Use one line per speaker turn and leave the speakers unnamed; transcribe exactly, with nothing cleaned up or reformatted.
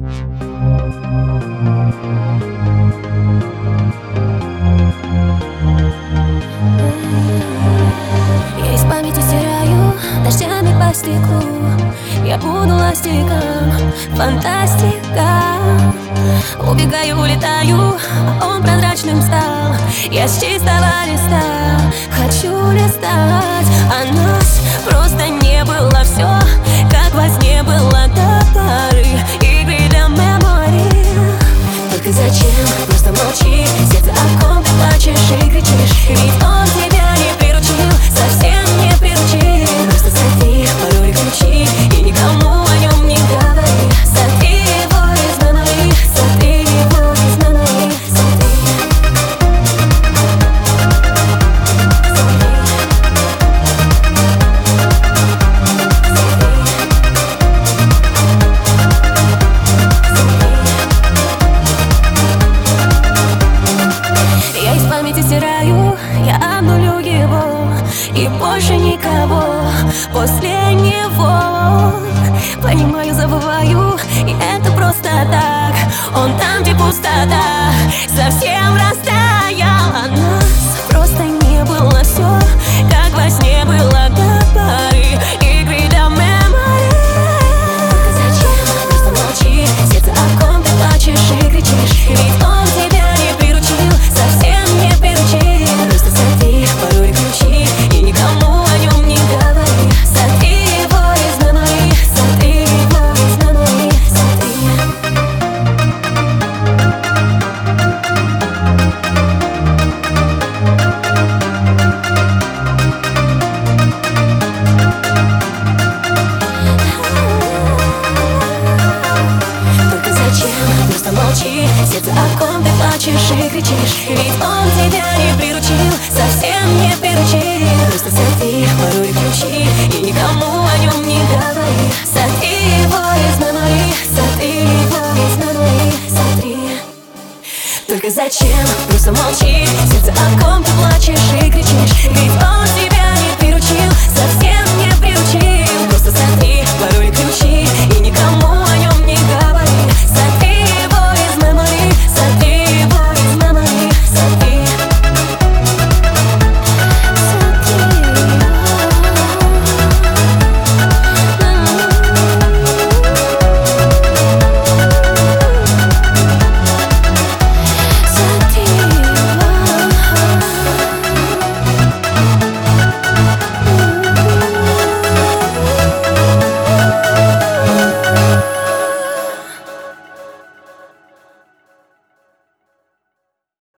Я из памяти стираю дождями по стеклу. Я буду ластиком, фантастика. Убегаю, улетаю, а он прозрачным стал. Я с чистого листа хочу листать. А нас просто не было, все как во сне было до поры игры до мемори. Только зачем? Просто молчи, сердце о ком ты плачешь и кричишь. Ведь он тебя не приручил, совсем не приручил. Просто сотри пароли ключи и никому о нем не говори. Сотри его из мемори, сотри его из мемори, сотри. Я из памяти стираю, я обнулю его, и больше никого после него. Понимаю, забываю, и это просто так. Он там, где пустота, совсем растаял. А нас просто не было, все как во сне было до поры игры до мемори. Только зачем? Просто молчи, сердце о ком ты плачешь и кричишь. Ведь он тебя не приручил, совсем не приручил. Просто сотри пароли ключи и никому о нем не говори. Сотри его из мемори, сотри его из мемори, сотри. Только зачем? Просто молчи, сердце о ком ты плачешь и кричишь. Ведь он тебя не приручил, совсем не приручил. Просто сотри пароли ключи и никому о нем не говори. Сотри его из мемори, сотри его из мемори, сотри. Только зачем? Просто молчи, сердце о ком ты плачешь и кричишь. Ведь он тебя не приручил, совсем